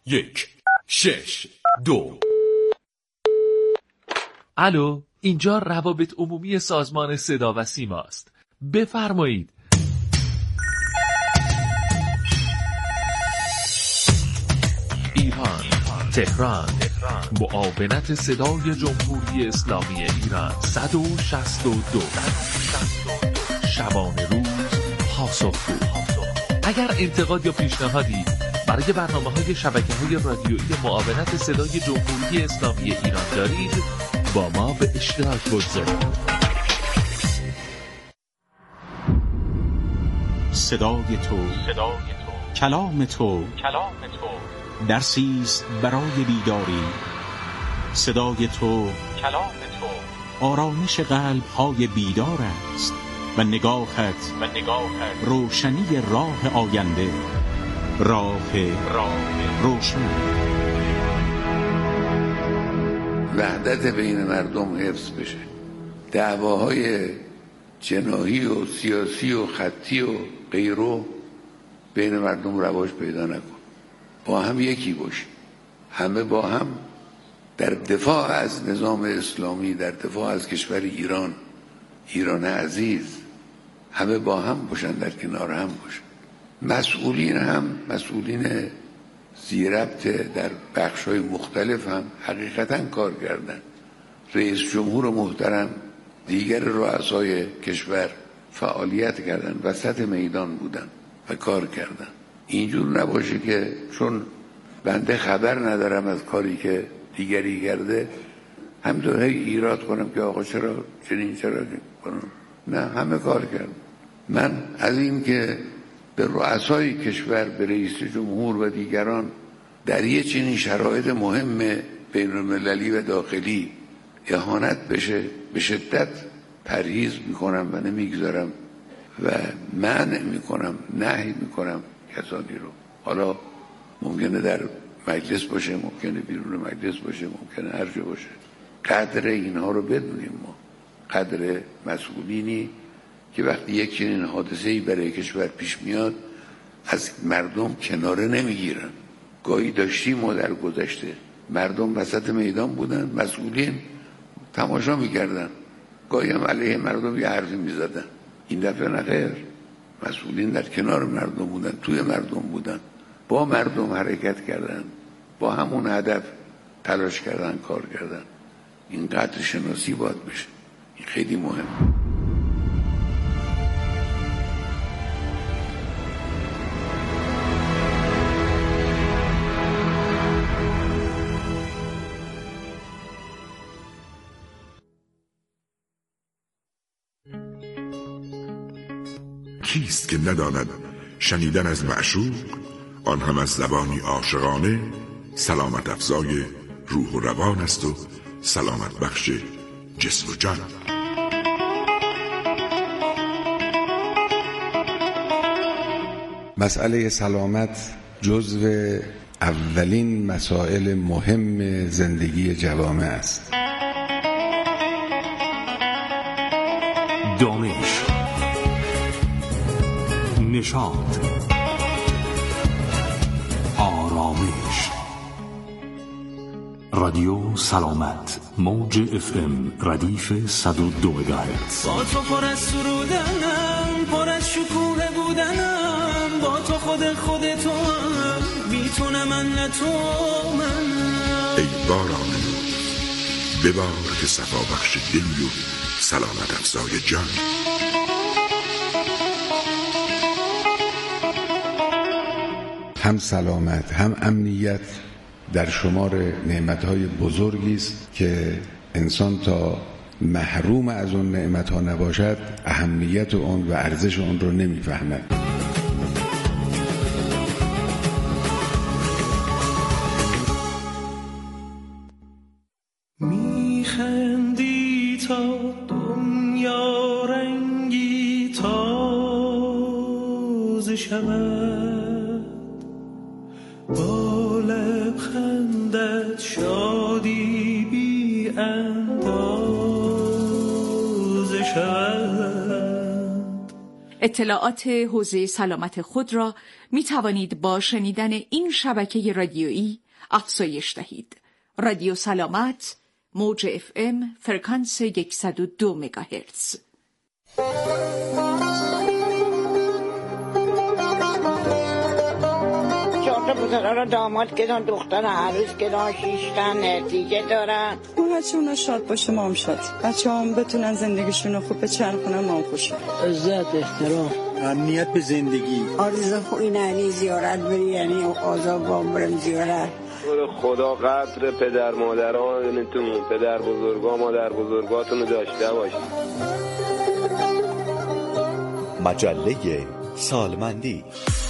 1 6 2. الو، اینجا روابط عمومی سازمان صدا و سیما است. بفرمایید. ایران، تهران، معاونت صدای جمهوری اسلامی ایران 162. شبانه روز پاسخگو. اگر انتقاد یا پیشنهادی برای برنامه‌های شبکه‌های رادیویی معاونت صدای جمهوری اسلامی ایران دارید، با ما به اشتراک بگذارید. صدای تو، کلام تو، درسیست برای بیداری. صدای تو، کلام تو، آرامش قلب های بیدار است و نگاهت روشنی راه آینده، راه روشن. وحدت بین مردم حفظ بشه، دعواهای جناحی و سیاسی و خطی و غیره بین مردم رواج پیدا نکن. با هم یکی باش، همه با هم در دفاع از نظام اسلامی، در دفاع از کشور ایران عزیز، همه با هم باشن، در کنار هم باشن. مسئولین زیربط در بخش‌های مختلف هم حقیقتاً کار کردن. رئیس جمهور محترم، دیگر رؤسای کشور فعالیت کردن، وسط میدان بودن و کار کردن. اینجور نباشه که چون بنده خبر ندارم از کاری که دیگری کرده همینطور ایراد کنم که آقا چرا کنم. نه، همه کار کردن. من از این که به رؤسای کشور، به رئیس جمهور و دیگران در یه چنین شرایط مهم بین المللی و داخلی اهانت بشه به شدت پرهیز میکنم و نمیگذارم و منع میکنم، نهی میکنم کسانی رو. حالا ممکنه در مجلس باشه، ممکنه بیرون مجلس باشه، ممکنه هر جا باشه. قدر اینها رو بدونیم. ما قدر مسئولینی که وقتی یک چنین حادثه‌ای برای کشور پیش میاد از مردم کناره نمیگیرن. گاهی داشتیم ما در گذشته مردم وسط میدان بودن، مسئولین تماشا میکردن، گاهی هم علیه مردم یه حرفی میزدن. این دفعه نه خیر، مسئولین در کنار مردم بودن، توی مردم بودن، با مردم حرکت کردن، با همون هدف تلاش کردن، کار کردن. این قدر شناسی باید بشه. این خیلی مهمه. کیست که نداند شنیدن از معشوق، آن هم از زبانی عاشقانه، سلامت افزای روح و روان است و سلامت بخش جسم و جان. مسئله سلامت جزو اولین مسائل مهم زندگی جوامع است. دانش، نشاط، آرامش. رادیو سلامت، موج FM ردیف 102 مگاهرتز. با تو پر از سرودنم، پر از شکوه بودنم، با تو خودتو میتونم من تو منم. ای باران ببار که صفا بخش دل و سلامت افزای جان. هم سلامت هم امنیت در شمار نعمتهای بزرگی است که انسان تا محروم از اون نعمتها نباشد اهمیت اون و ارزش اون رو نمیفهمد. میخندی تا دنیا رنگی تازه شود، با لبخندت شادی بی اندازه شود. اطلاعات حوزه سلامت خود را می توانید با شنیدن این شبکه رادیویی افزایش دهید. رادیو سلامت، موج FM، فرکانس 102 مگاهرتز. پسرها داماد کردن، دختر عروس کردن، 6 تا نتیجه دارن. بچه‌ها شاد باشه، ما هم شاد. بچه‌ها بتونن زندگیشون رو خوب بچرخونن، ما هم خوشحال. عزت، احترام، امنیت به زندگی. آرزو خوبی ننی زیارت بری، یعنی آزاد با برم زیارت. خدا قدر پدر مادرانتون، پدر بزرگا، مادر بزرگاتون رو داشته باشید. مجله سالمندی.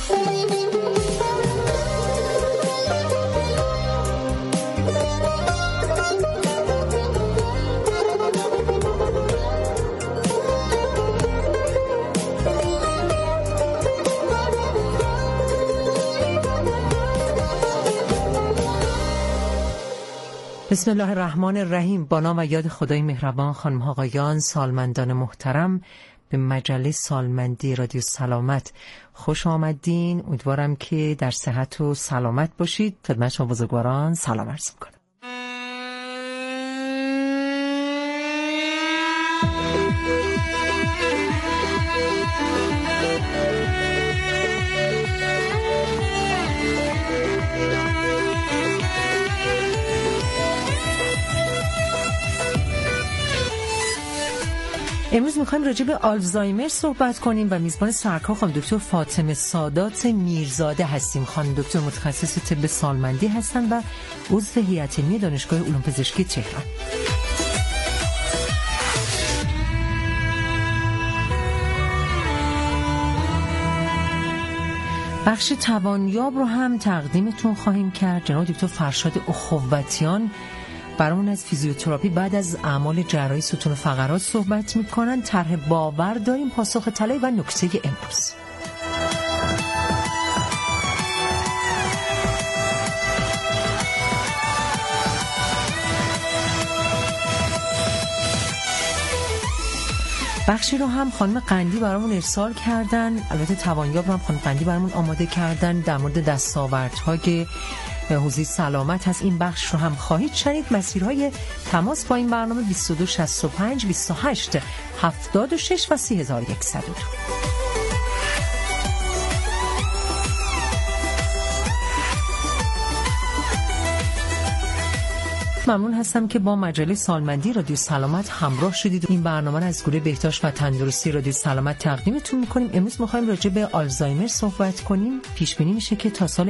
بسم الله الرحمن الرحیم. با نام و یاد خدای مهربان. خانم ها آقایان، سالمندان محترم، به مجله سالمندی رادیو سلامت خوش آمدین. امیدوارم که در صحت و سلامت باشید. خدمت شما بزرگواران سلام عرض می‌کنم. امروز میخوایم راجع به آلزایمر صحبت کنیم و میزبان سرکار خانم دکتر فاطمه سادات میرزاده هستیم. خانم دکتر متخصص طب سالمندی هستند و عضو هیئت علمی دانشگاه علوم پزشکی تهران. بخش توانیاب رو هم تقدیمتون خواهیم کرد. جناب دکتر فرشاد اخوتیان برامون از فیزیوتراپی بعد از اعمال جراحی ستون فقرات صحبت میکنن. طرح باور داریم، پاسخ طلایی و نکته امروز. بخشی رو هم خانم قندی برامون ارسال کردن، البته توانیاب رو هم خانم قندی برامون آماده کردن. در مورد دستاوردهای حوزه سلامت هست. این بخش رو هم خواهید شنید. مسیرهای تماس با این برنامه 2265 28 76 و 3102. ممنون هستم که با مجله سالمندی رادیو سلامت همراه شدید. این برنامه را از گروه بهداشت و تندرستی رادیو سلامت تقدیمتون می‌کنیم. امروز می‌خوایم راجع به آلزایمر صحبت کنیم. پیش بینی میشه که تا سال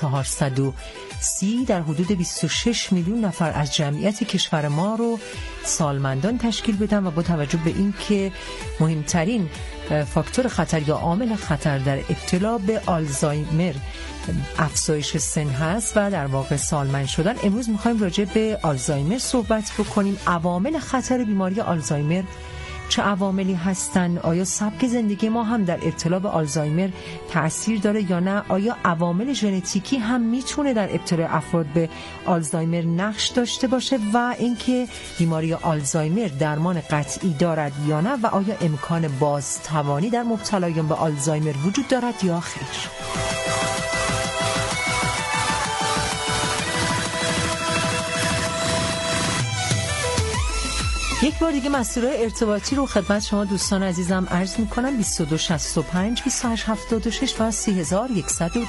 1430 در حدود 26 میلیون نفر از جمعیت کشور ما رو سالمندان تشکیل بدن و با توجه به این که مهمترین فاکتور خطر یا عامل خطر در ابتلا به آلزایمر افزایش سن هست و در واقع سالمند شدن، امروز میخوایم راجع به آلزایمر صحبت بکنیم. عوامل خطر بیماری آلزایمر چه عواملی هستند؟ آیا سبک زندگی ما هم در ابتلا به آلزایمر تأثیر داره یا نه؟ آیا عوامل ژنتیکی هم میتونه در ابتلا افراد به آلزایمر نقش داشته باشه و اینکه بیماری آلزایمر درمان قطعی دارد یا نه و آیا امکان بازتوانی در مبتلایان به آلزایمر وجود دارد یا خیر؟ یک بار دیگه مسئولای ارتباطی رو خدمت شما دوستان عزیزم عرض میکنم. 2265 2876 و 3102.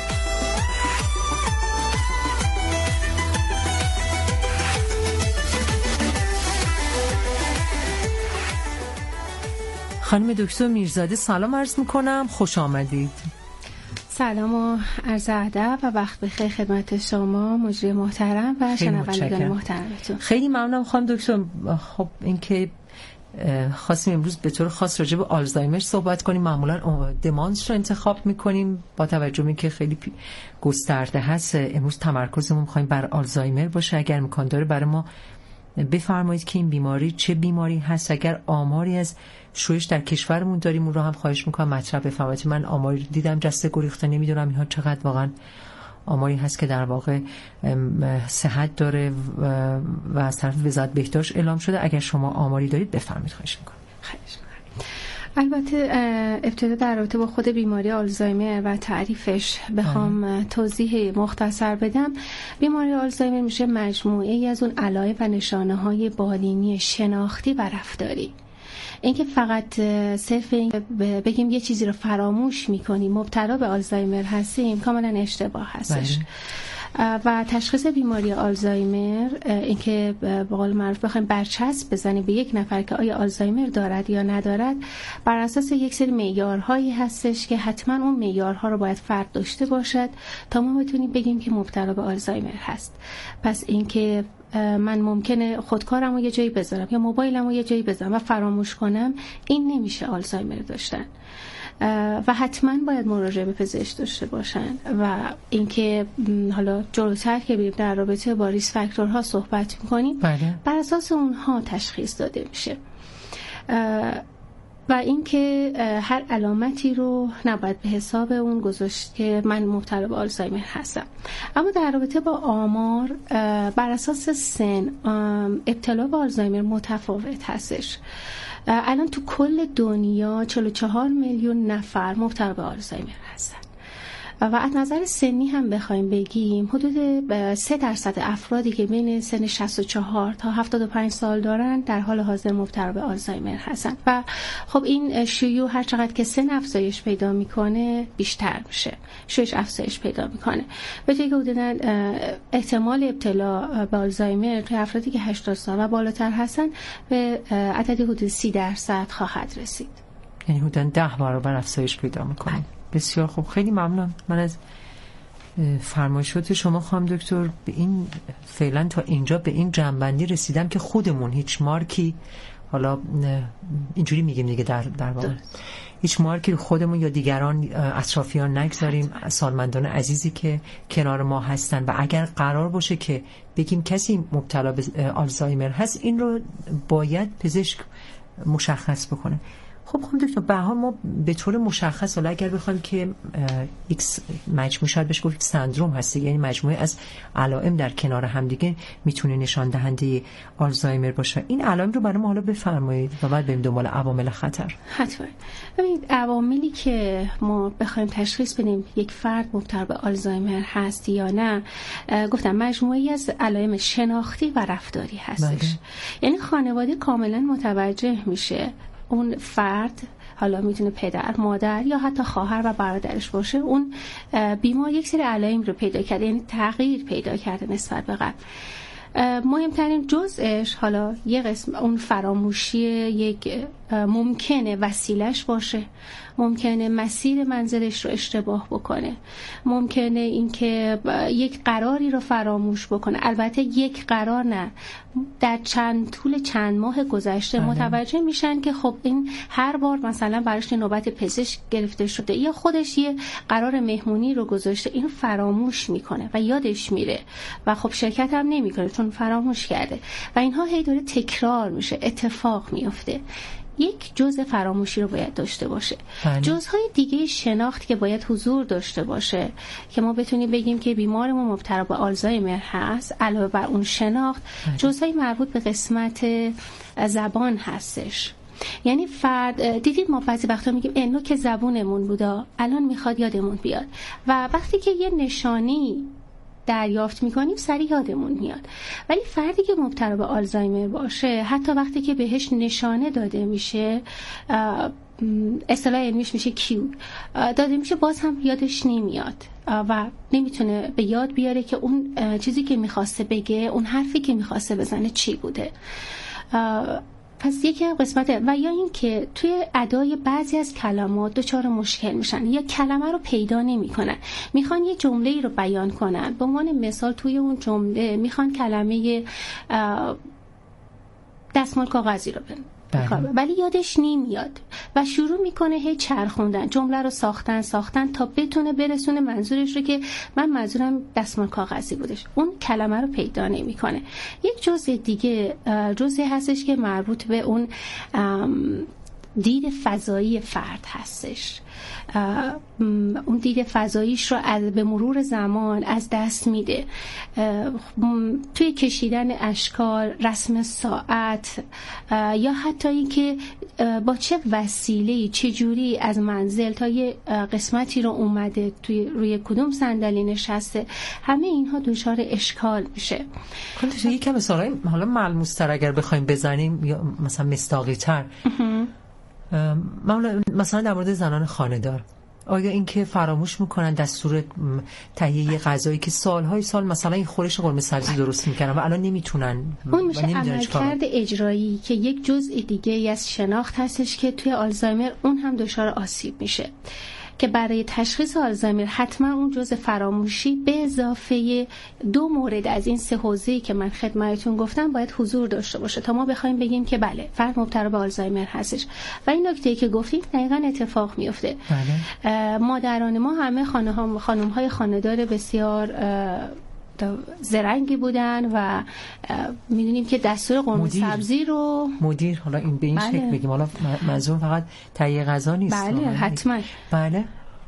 خانم دکتر میرزاده سلام عرض میکنم، خوش آمدید. سلام و عرض ادب و وقت بخیر خدمت شما مجری محترم و شنوندگان محترمتون. خیلی ممنونم خانم دکتر. خب اینکه خواستیم امروز به طور خاص راجع به آلزایمر صحبت کنیم. معمولا دمانس رو انتخاب میکنیم با توجه به اینکه خیلی گسترده هست. امروز تمرکزمون میخوایم بر آلزایمر باشه. اگر امکان داره برای ما بفرمایید که این بیماری چه بیماری هست. اگر آماری از شویش در کشورمون داریم اون رو هم خواهش میکنم مطرح بفرمایید. من آماری دیدم جسته گریخته، نمیدونم اینها چقدر واقعا آماری هست که در واقع صحت داره و از طرف وزارت بهداشت اعلام شده. اگر شما آماری دارید بفرمایید خواهش میکنم. البته ابتدا در رابطه با خود بیماری آلزایمر و تعریفش بخوام توضیح مختصر بدم، بیماری آلزایمر میشه مجموعه ای از اون علائم و نشانه‌های بالینی شناختی و رفتاری. اینکه فقط صرف این بگیم یه چیزی رو فراموش میکنیم مبتلا به آلزایمر هستیم کاملا اشتباه هستش. و تشخیص بیماری آلزایمر، اینکه به قول معروف بخوایم برچسب بزنیم به یک نفر که آیا آلزایمر دارد یا ندارد، بر اساس یک سری معیارهایی هستش که حتما اون معیارها رو باید فرد داشته باشد تا ما بتونیم بگیم که مبتلا به آلزایمر هست. پس اینکه من ممکنه خودکارم رو یه جایی بذارم یا موبایلم رو یه جایی بذارم و فراموش کنم، این نمیشه آلزایمر داشتن و حتما باید مراجعه به پزشک داشته باشن. و اینکه حالا جلوتر که بریم در رابطه با ریسک فاکتورها صحبت میکنیم، بر اساس اونها تشخیص داده میشه و اینکه هر علامتی رو نباید به حساب اون گذاشت که من مبتلا به آلزایمر هستم. اما در رابطه با آمار، بر اساس سن ابتلا به آلزایمر متفاوت هستش. الان تو کل دنیا 44 میلیون نفر مبتلا به آلزایمر هستن و از نظر سنی هم بخوایم بگیم حدود 3% افرادی که بین سن 64 تا 75 سال دارن در حال حاضر مبتلا به آلزایمر هستن و خب این شیوع هر چقدر که سن افزایش پیدا میکنه بیشتر میشه، شیوعش افزایش پیدا میکنه. به طوری که حدوداً احتمال ابتلا به آلزایمر توی افرادی که 80 سال و بالاتر هستن به عددی حدود 30% خواهد رسید. یعنی حدوداً 10 برابر افزایش پیدا میکنه. بسیار خوب، خیلی ممنون. من از فرمایشات شما خانم دکتر به این فعلا تا اینجا به این جنبندی رسیدم که خودمون هیچ مارکی، حالا اینجوری میگیم دیگه در واقع هیچ مارکی رو خودمون یا دیگران اطرافیان نگذاریم، سالمندان عزیزی که کنار ما هستن و اگر قرار باشه که بگیم کسی مبتلا به آلزایمر هست، این رو باید پزشک مشخص بکنه. خب دکتر، به هر حال ما به طور مشخص حالا اگر بخوایم که ایکس مجموعه شاید بهش گفت سندروم هست، یعنی مجموعه از علائم در کنار هم دیگه میتونه نشان دهنده آلزایمر باشه. این علائم رو برای ما حالا بفرمایید و بعد بریم دنبال عوامل خطر. حتما. ببینید عواملی که ما بخوایم تشخیص بدیم یک فرد مبتلا به آلزایمر هست یا نه، گفتم مجموعه‌ای از علائم شناختی و رفتاری هستش. یعنی خانواده کاملا متوجه میشه اون فرد، حالا میتونه پدر، مادر یا حتی خواهر و برادرش باشه، اون بیمار یک سری علائم رو پیدا کرده، یعنی تغییر پیدا کرده نسبت به قبل. مهمترین جزءش حالا یه قسم اون فراموشی یک ممکنه وسیلش باشه، ممکنه مسیر منزلش رو اشتباه بکنه، ممکنه اینکه یک قراری رو فراموش بکنه. البته یک قرار نه، در طول چند ماه گذشته متوجه میشن که خب این هر بار مثلا براش نوبت پزشک گرفته شده یا خودش یه قرار مهمونی رو گذاشته، این فراموش میکنه و یادش میره و خب شرکت هم نمیکنه چون فراموش کرده و اینها هی داره تکرار میشه، اتفاق میفته. یک جزء فراموشی رو باید داشته باشه. جزءهای دیگه شناخت که باید حضور داشته باشه که ما بتونیم بگیم که بیمارمون مبتلا به آلزایمر هست. علاوه بر اون شناخت، جزءهای مربوط به قسمت زبان هستش. یعنی فرد، دیدید ما بعضی وقتا میگیم اینو که زبونمون بودا الان میخواد یادمون بیاد و وقتی که یه نشانی دریافت میکنیم سریع یادمون میاد. ولی فردی که مبتلا به آلزایمر باشه، حتی وقتی که بهش نشانه داده میشه، اصطلاح علمیش میشه کیو داده میشه، باز هم یادش نمیاد و نمیتونه به یاد بیاره که اون چیزی که میخواسته بگه، اون حرفی که میخواسته بزنه چی بوده. پس یکی از قسمت و یا این که توی ادای بعضی از کلمات دچار مشکل میشن یا کلمه رو پیدا نمیکنن، میخوان یه جمله‌ای رو بیان کنن. به عنوان مثال توی اون جمله میخوان کلمه دستمال کاغذی رو ولی یادش نمیاد و شروع میکنه هی چرخوندن، جمله رو ساختن تا بتونه برسونه منظورش رو که من منظورم دستمال کاغذی بودش. اون کلمه رو پیدا نمیکنه. یک جزء دیگه جزئی هستش که مربوط به اون دید فضایی فرد هستش. اون دید فضاییش رو به مرور زمان از دست میده. توی کشیدن اشکال، رسم ساعت، یا حتی اینکه با چه وسیله‌ای چجوری از منزل تا یه قسمتی رو اومده روی کدوم صندلی نشسته، همه اینها دچار اشکال میشه. کلا یکم مثلا حالا ملموس‌تر اگر بخوایم بزنیم یا مثلا مصداقی‌تر، مثلا در مورد زنان خانه‌دار، آیا اینکه فراموش میکنن دستور تهیه غذایی که سالهای سال مثلا این خورش قرمه سبزی درست میکنن و الان نمیتونن، اون میشه عملکرد اجرایی که یک جزء دیگه از شناخت هستش که توی آلزایمر اون هم دچار آسیب میشه، که برای تشخیص آلزایمر حتما اون جزء فراموشی به اضافه 2 مورد از این 3 حوزه‌ای که من خدمتتون گفتم باید حضور داشته باشه تا ما بخوایم بگیم که بله فرد مبتلا به آلزایمر هستش. و این نکته‌ای که گفتیم دقیقاً اتفاق میفته. بله. مادران ما همه خانم‌های خانه‌دار بسیار زرنگی بودن و میدونیم که دستور قرمه سبزی رو مدیر، حالا این به این شکل بگیم، حالا منظور فقط تهیه غذا نیست. بله حتما. بله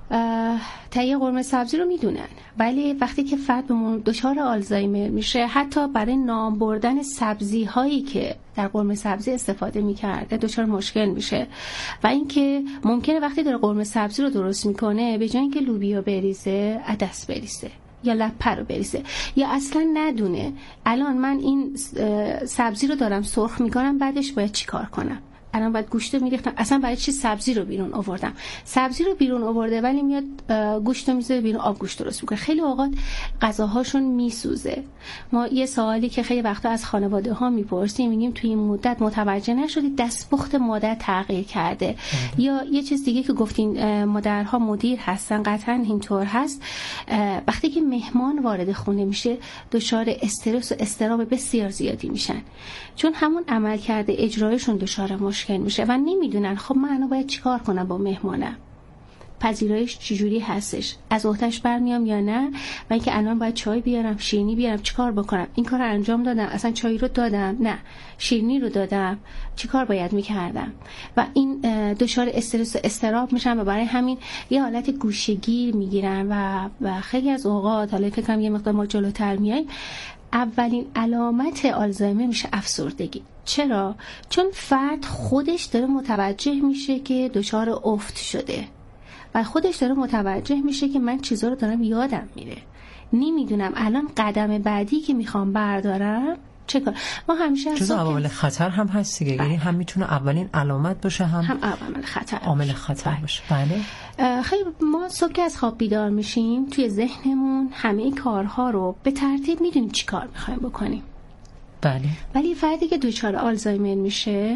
تهیه قرمه سبزی رو میدونن، ولی وقتی که فرد دچار آلزایمر میشه، حتی برای نام بردن سبزی هایی که در قرمه سبزی استفاده میکرده دچار مشکل میشه. و اینکه ممکنه وقتی داره قرمه سبزی رو درست میکنه به جای اینکه لوبیا بریزه عدس بریزه یا لپه رو بریزه، یا اصلا ندونه الان من این سبزی رو دارم سرخ میکنم بعدش باید چی کار کنم، الان باید گوشت رو میریختم، اصلا برای چی سبزی رو بیرون آوردم. سبزی رو بیرون آورده ولی میاد گوشت رو میذاره بیرون، آب گوشت درست میکنه. خیلی اوقات غذاهاشون میسوزه. ما یه سوالی که خیلی وقتا از خانواده ها میپرسیم، میگیم توی این مدت متوجه نشدید دستپخت مادر تغییر کرده؟ یا یه چیز دیگه که گفتین مادرها مدیر هستن، قطعا اینطور هست. وقتی که مهمان وارد خونه میشه دچار استرس و اضطراب بسیار زیادی میشن، چون همون عملکرد اجرایشون دچار مشکل میشه و نمیدونن خب من باید چیکار کنم با مهمانم، پذیرایش چجوری هستش، از عهده‌اش برمیام یا نه، و اینکه الان باید چای بیارم، شیرینی بیارم، چیکار بکنم، این کار رو انجام دادم، اصلا چای رو دادم، نه شیرینی رو دادم، چیکار باید میکردم. و این دچار استرس و اضطراب میشن و برای همین یه حالت گوشه‌گیر میگیرن و خیلی از اوقات، حالا فکر کنم یه مقدار ما جلوتر میایم، اولین علامت آلزایمر میشه افسردگی. چرا؟ چون فرد خودش داره متوجه میشه که دچار افت شده و خودش داره متوجه میشه که من چیزا رو دارم یادم میره، نمیدونم الان قدم بعدی که میخوام بردارم چه کار. ما همیشه جزء عوامل خطر هم هست دیگه، یعنی هم میتونه اولین علامت باشه هم عامل خطر باشه. بله. خیلی ما صبح که از خواب بیدار میشیم توی ذهنمون همه این کارها رو به ترتیب میدونیم چی کار میخوایم بکنیم. بله. ولی فردی که دچار آلزایمر میشه،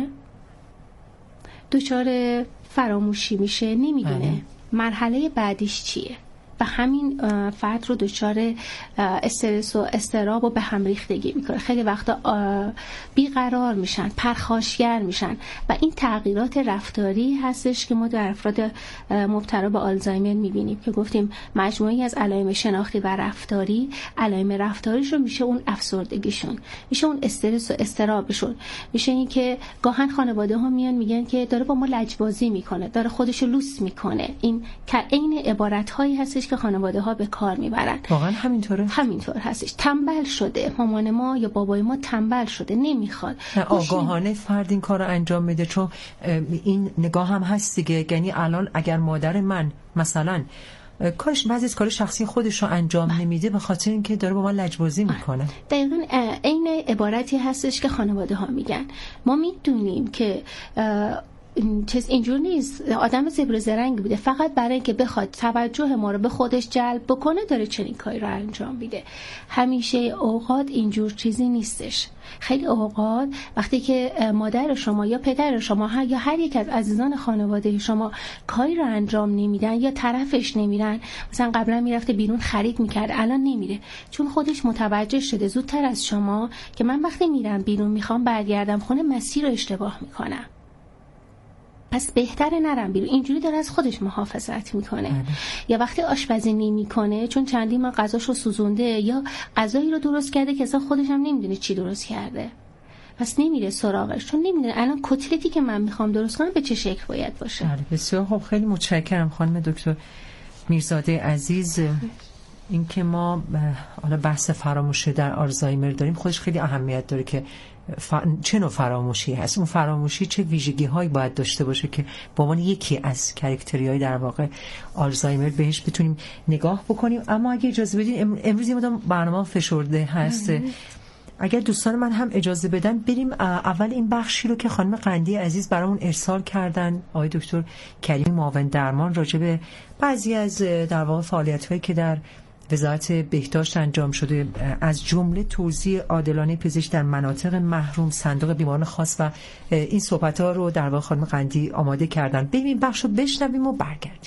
دچار فراموشی میشه، نمیدونه مرحله بعدیش چیه و همین فرد رو دچار استرس و اضطراب و به هم ریختگی میکنه. خیلی وقتا بیقرار میشن، پرخاشگر میشن و این تغییرات رفتاری هستش که ما در افراد مبتلا به آلزایمر میبینیم که گفتیم مجموعی از علائم شناختی و رفتاری. علائم رفتاریشون میشه اون افسردگیشون، میشه اون استرس و اضطرابشون، میشه این که گاهن خانواده ها میان میگن که داره با ما لجبازی میکنه، داره خودشو لوس میکنه. این که عین عبارت هایی هستش که خانواده ها به کار میبرن. واقعا همینطوره؟ همینطور هستش. تنبل شده، مامان ما یا بابای ما تنبل شده، نمیخواد. آگاهانه فرد این کار رو انجام میده، چون این نگاه هم هست دیگه. یعنی الان اگر مادر من مثلا بعضی از کار شخصی خودش رو انجام نمیده به خاطر اینکه داره با من لجبازی میکنه، دقیقاً این عبارتی هستش که خانواده ها میگن. ما میدونیم که چیز اینجور نیست، آدم زبر زرنگ بوده، فقط برای اینکه بخواد توجه ما رو به خودش جلب بکنه داره چنین کاری رو انجام میده. همیشه اوقات اینجور چیزی نیستش. خیلی اوقات وقتی که مادر شما یا پدر شما یا هر یک از عزیزان خانواده شما کاری رو انجام نمیدن یا طرفش نمیرن، مثلا قبلا میرفته بیرون خرید میکرد الان نمیره، چون خودش متوجه شده زودتر از شما که من وقتی میرم بیرون میخوام برگردم خونه مسیر رو اشتباه میکنم، پس بهتره نرم بیرون. اینجوری داره از خودش محافظت میکنه. یا وقتی آشپزی نمیکنه چون چندین ما غذاشو سوزونده یا غذایی رو درست کرده که اصلا خودش هم نمیدونه چی درست کرده، پس نمیره سراغش، چون نمیدونه الان کتلتی که من میخوام درست کنم به چه شکل باید باشه. بسیار خب، خیلی متشکرم خانم دکتر میرزاده عزیز. این که ما حالا بحث فراموشی در آلزایمر داریم خودش خیلی اهمیت داره که چه نوع فراموشی هست، اون فراموشی چه ویژگی هایی باید داشته باشه که به عنوان یکی از کاراکتری های در واقع آلزایمر بهش بتونیم نگاه بکنیم. اما اگه اجازه بدین امروز یه مدام برنامه فشرده هست، اگر دوستان من هم اجازه بدن بریم اول این بخشی رو که خانم قندی عزیز برامون ارسال کردن، آقای دکتر کریم معاون درمان، راجع به بعضی از در واقع فعالیت‌هایی که در وزارت بهداشت انجام شده، از جمله توزیع عادلانه پزشک در مناطق محروم، صندوق بیماران خاص و این صحبت‌ها رو در واقع خانم قندی آماده کردن. بریم این بخش رو بشنویم و برگردیم.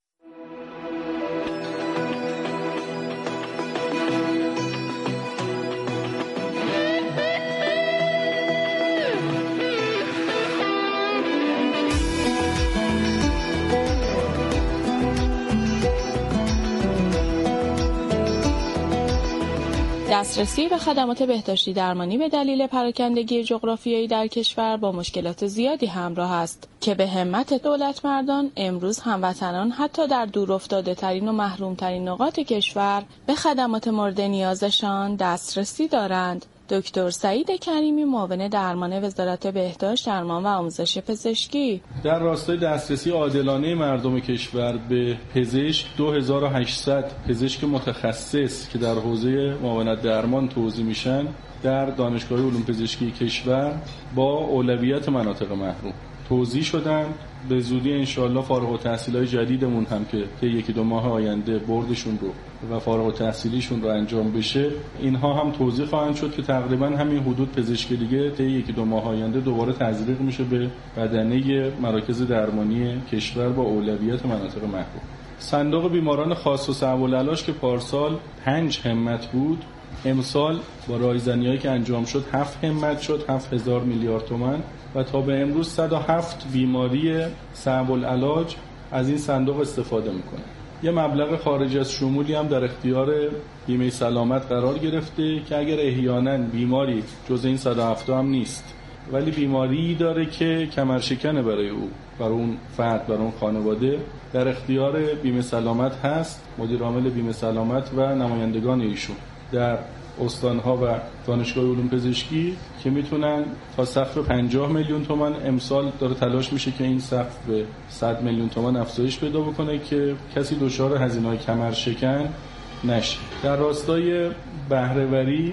دسترسی به خدمات بهداشتی درمانی به دلیل پراکندگی جغرافیایی در کشور با مشکلات زیادی همراه است که به همت دولت مردان امروز هموطنان حتی در دور افتاده ترین و محروم ترین نقاط کشور به خدمات مورد نیازشان دسترسی دارند. دکتر سعید کریمی معاون درمان وزارت بهداشت درمان و آموزش پزشکی: در راستای دسترسی عادلانه مردم کشور به پزشک 2800 پزشک متخصص که در حوزه معاونت درمان توزیع میشن در دانشگاه علوم پزشکی کشور با اولویت مناطق محروم توزیع شدن. به زودی انشاءالله فارغ التحصیلای جدیدمون هم که طی یکی دو ماه آینده بردشون رو و فارغ التحصیلیشون رو انجام بشه، اینها هم توزیع خواهند شد که تقریبا همین حدود پزشک دیگه طی یکی دو ماه آینده دوباره تزریق میشه به بدنه مراکز درمانی کشور با اولویت مناطق محروم. صندوق بیماران خاص و صعب العلاج که پارسال 5 همت بود، امسال با رایزنی‌هایی که انجام شد 7 همت شد، 7000 میلیارد تومان و تا به امروز 107 بیماری صعب العلاج از این صندوق استفاده میکنه. یه مبلغ خارج از شمولی هم در اختیار بیمه سلامت قرار گرفته که اگر احیانا بیماری جز این 107 هم نیست ولی بیماری داره که کمرشکنه برای او، برای اون فرد، برای اون خانواده، در اختیار بیمه سلامت هست. مدیر عامل بیمه سلامت و نمایندگان ایشون در استانها و دانشگاه علوم پزشکی که میتونن تا سقف 50 میلیون تومان، امسال داره تلاش میشه که این سقف به 100 میلیون تومان افزایش پیدا بکنه که کسی دچار هزینه‌های کمرشکن نشه. در راستای بهره‌وری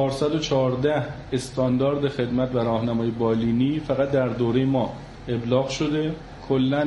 414 استاندارد خدمت و راهنمای بالینی فقط در دوره ما ابلاغ شده. کلاً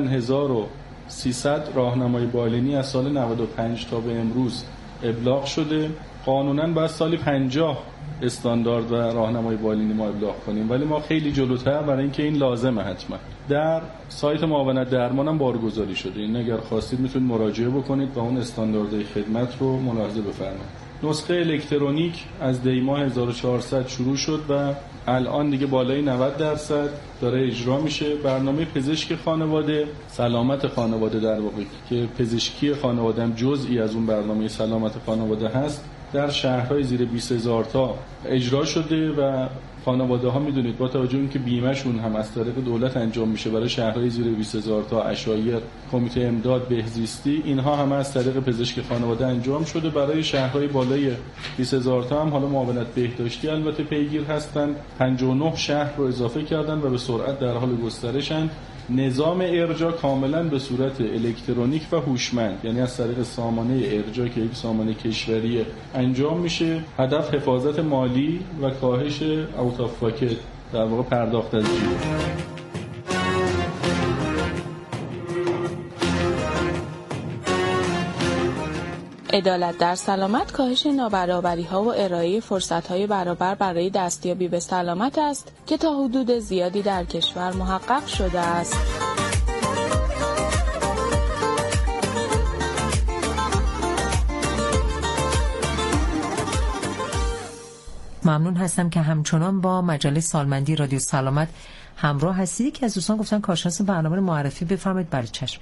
1300 راهنمای بالینی از سال 95 تا به امروز ابلاغ شده. قانوناً باید سالی 50 استاندارد و راهنمای بالینی ما ابلاغ کنیم، ولی ما خیلی جلوتر برای اینکه این لازمه. حتما در سایت معاونت درمان هم بارگذاری شده. این اگر خواستید میتونید مراجعه بکنید و اون استانداردهای خدمت رو ملاحظه بفرمایید. نسخه الکترونیک از دی ماه 1400 شروع شد و الان دیگه بالای 90% داره اجرا میشه. برنامه پزشک خانواده، سلامت خانواده در واقع که پزشکی خانواده هم جزئی از اون برنامه سلامت خانواده هست، در شهرهای زیر 20000 تا اجرا شده و خانواده ها میدونید با توجه اینکه بیمهشون هم از طریق دولت انجام میشه برای شهرهای زیر 20000 تا، عشایر، کمیته امداد بهزیستی، اینها هم از طریق پزشک خانواده انجام شده. برای شهرهای بالای 20000 تا هم حالا معاونت بهداشتی البته پیگیر هستن. 59 شهر رو اضافه کردن و به سرعت در حال گسترشن. نظام ارجاع کاملا به صورت الکترونیک و هوشمند، یعنی از طریق سامانه ارجاع که یک سامانه کشوری انجام میشه. هدف حفاظت مالی و کاهش اوت آف پاکت، در واقع پرداخت از جیب. عدالت در سلامت کاهش نابرابری‌ها و ارائه فرصت‌های برابر برای دستیابی به سلامت است که تا حدود زیادی در کشور محقق شده است. ممنون هستم که همچنان با مجله سالمندی رادیو سلامت همراه هستید. که از دوستان گفتن کارشناس برنامه رو معرفی بفرمایید. برای چشم.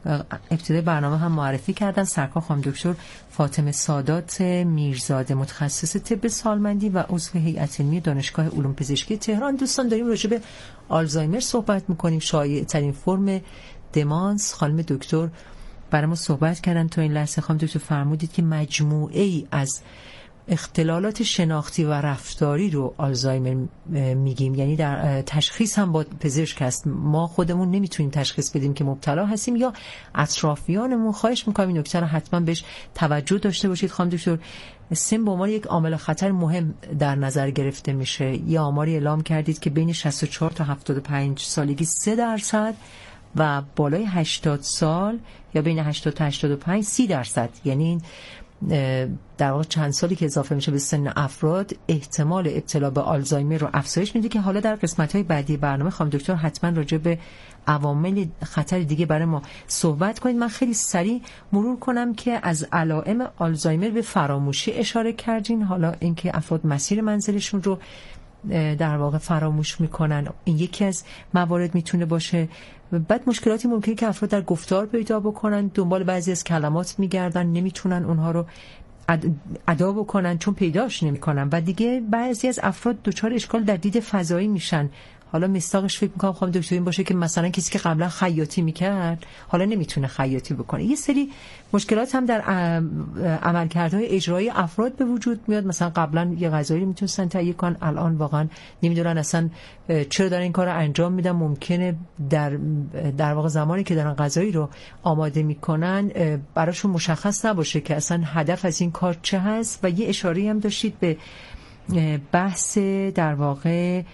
ابتدای برنامه هم معرفی کردن، سرکار خانم دکتر فاطمه سادات میرزاده، متخصص طب سالمندی و عضو هیئت علمی دانشگاه علوم پزشکی تهران. دوستان داریم راجع به آلزایمر صحبت میکنیم، شایع ترین فرم دمانس. خانم دکتر برای ما صحبت کردن تا این لحظه. خانم دکتر فرمودید که مجموعه ای از اختلالات شناختی و رفتاری رو آلزایمر میگیم، یعنی در تشخیص هم با پزشک هست، ما خودمون نمیتونیم تشخیص بدیم که مبتلا هستیم یا اطرافیانمون. خواهش میکنم این نکته رو حتما بهش توجه داشته باشید. خانم دکتر، سن به عنوان یک عامل خطر مهم در نظر گرفته میشه. یه آماری اعلام کردید که بین 64 تا 75 سالگی 3% و بالای 80 سال یا بین 80 تا 85 30%، یعنی در واقع چند سالی که اضافه میشه به سن افراد احتمال ابتلا به آلزایمر رو افزایش میده، که حالا در قسمت‌های بعدی برنامه خانم دکتر حتما راجع به عوامل خطر دیگه برای ما صحبت کنید. من خیلی سریع مرور کنم که از علائم آلزایمر به فراموشی اشاره کردین. حالا اینکه افراد مسیر منزلشون رو در واقع فراموش میکنن، این یکی از موارد میتونه باشه. بعد مشکلاتی ممکنه که افراد در گفتار پیدا بکنن، دنبال بعضی از کلمات میگردن، نمیتونن اونها رو ادا بکنن چون پیداش نمیکنن. و دیگه بعضی از افراد دچار اشکال در دید فضایی میشن. حالا مستاقش فکر میکنم خانم دکتر این باشه که مثلا کسی که قبلا خیاطی میکرد حالا نمیتونه خیاطی بکنه. یه سری مشکلات هم در عملکردهای اجرایی افراد به وجود میاد. مثلا قبلا یه غذایی رو میتونستن تهیه کنن، الان واقعا نمیدونن اصلا چرا دارن این کار رو انجام میدن. ممکنه در واقع زمانی که دارن غذایی رو آماده میکنن براشون مشخص نباشه که اصلا هدف از این کار چه هست. و یه اشاره هم داشتید به بحث در واقع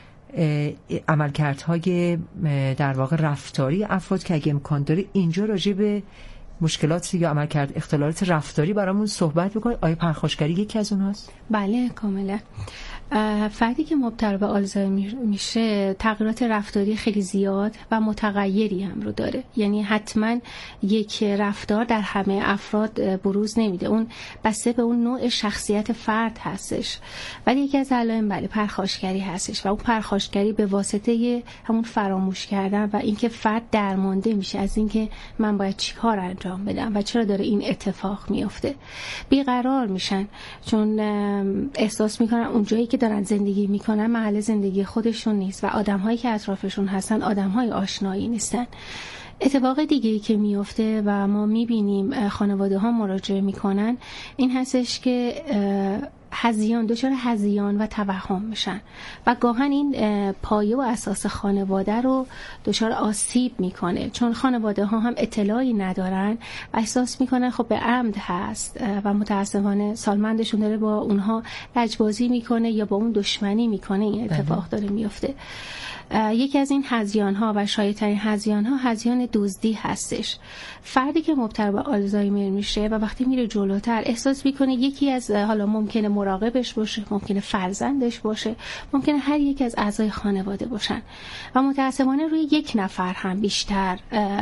عملکردهای در واقع رفتاری افراد که اگه امکان داره اینجا راجع به مشکلات یا عملکرد اختلالات رفتاری برامون صحبت بکنید. آیا پرخاشگری یکی از اونهاست؟ بله کاملا. فردی که مبتلا به آلزایمر میشه تغییرات رفتاری خیلی زیاد و متغیری هم رو داره، یعنی حتما یک رفتار در همه افراد بروز نمیده، اون بسته به اون نوع شخصیت فرد هستش. ولی یکی از علائم بله پرخاشگری هستش و اون پرخاشگری به واسطه همون فراموش کردن و اینکه فرد درمانده میشه از اینکه من باید چیکار انجام بدم و چرا داره این اتفاق میفته. بیقرار میشن چون احساس میکنن اونجایی که دارن زندگی میکنن محل زندگی خودشون نیست و آدم‌هایی که اطرافشون هستن آدم‌های آشنایی نیستن. اتفاق دیگه‌ای که میفته و ما میبینیم خانواده‌ها مراجعه میکنن این هستش که دچار هذیان و توهم میشن و گاهن این پایه و اساس خانواده رو دچار آسیب میکنه، چون خانواده ها هم اطلاعی ندارن و احساس میکنن خب به عمد هست و متاسفانه سالمندشون داره با اونها لجبازی میکنه یا با اون دشمنی میکنه. این اتفاق داره میفته. یکی از این هذیان ها و شایع‌ترین هذیان ها هذیان دزدی هستش. فردی که مبتلا به آلزایمر میشه و وقتی میره جلوتر احساس میکنه یکی از حالا ممکنه مراقبش باشه، ممکنه فرزندش باشه، ممکنه هر یک از اعضای خانواده باشن و متأسفانه روی یک نفر هم بیشتر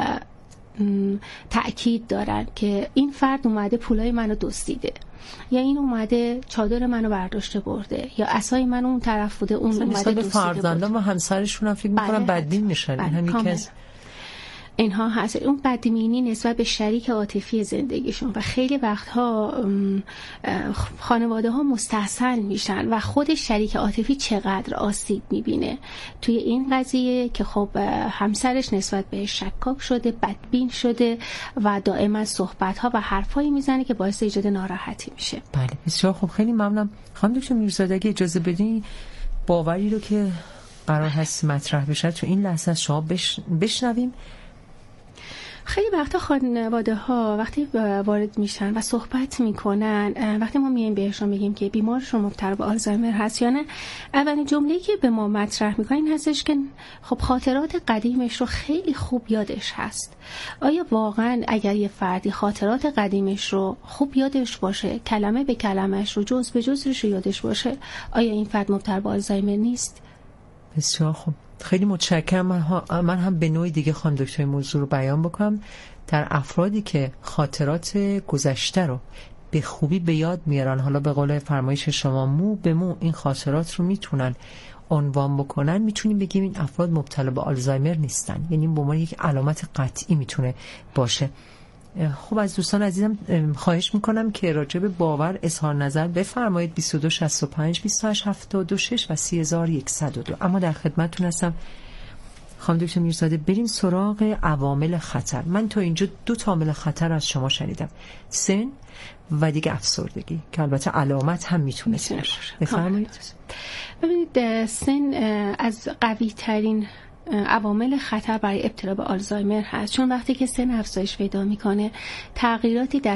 تأکید دارن که این فرد اومده پولای منو دزدیده، یا این اومده چادر منو برداشته برده، یا عصای منو اون طرف بوده اون اومده دزدیده. فرزندان و همسرشون هم فکر می‌کنن بدبین میشن. این هم یکی از اینها هست، اون بدبینی نسبت به شریک عاطفی زندگیشون و خیلی وقتها خانواده ها مستحصل میشن و خود شریک عاطفی چقدر آسیب میبینه توی این قضیه که خب همسرش نسبت به شکاک شده، بدبین شده و دائما صحبت ها و حرفایی میزنه که باعث ایجاد ناراحتی میشه. بله بسیار خوب، خیلی ممنونم. خانم دکتر میرزاده اگه اجازه بدین باوری رو که قرار هست مطرح بشه تو این لحظه از شما بشنویم. خیلی وقتا خانواده ها وقتی وارد میشن و صحبت میکنن، وقتی ما میایم بهشون بگیم که بیمارشون مبتلا به آلزایمر هست یا نه، اولین جمله‌ای که به ما مطرح میکنن این هستش که خب خاطرات قدیمش رو خیلی خوب یادش هست. آیا واقعا اگر یه فردی خاطرات قدیمش رو خوب یادش باشه، کلمه به کلمش رو جز به جزش رو یادش باشه، آیا این فرد مبتلا به آلزایمر نیست؟ بسیار خوب، خیلی متشکرم. من هم به نوعی دیگه خانم دکتر موضوع رو بیان بکنم. در افرادی که خاطرات گذشته رو به خوبی به یاد میارن، حالا به قول فرمایش شما مو به مو این خاطرات رو میتونن عنوان بکنن میتونیم بگیم این افراد مبتلا به آلزایمر نیستن، یعنی به عنوان یک علامت قطعی میتونه باشه. خب از دوستان عزیزم خواهش میکنم که راجع به باور اظهار نظر بفرمایید. 2265 2876 و 3102. اما در خدمتتون هستم خانم دکتر میرزاده. بریم سراغ عوامل خطر. من تا اینجا 2 عامل خطر از شما شنیدم، سن و دیگه افسردگی که البته علامت هم میتونه باشه. بفرمایید. ببینید سن از قوی ترین عوامل خطر برای ابتلا به آلزایمر هست، چون وقتی که سن افزایش پیدا میکنه تغییراتی در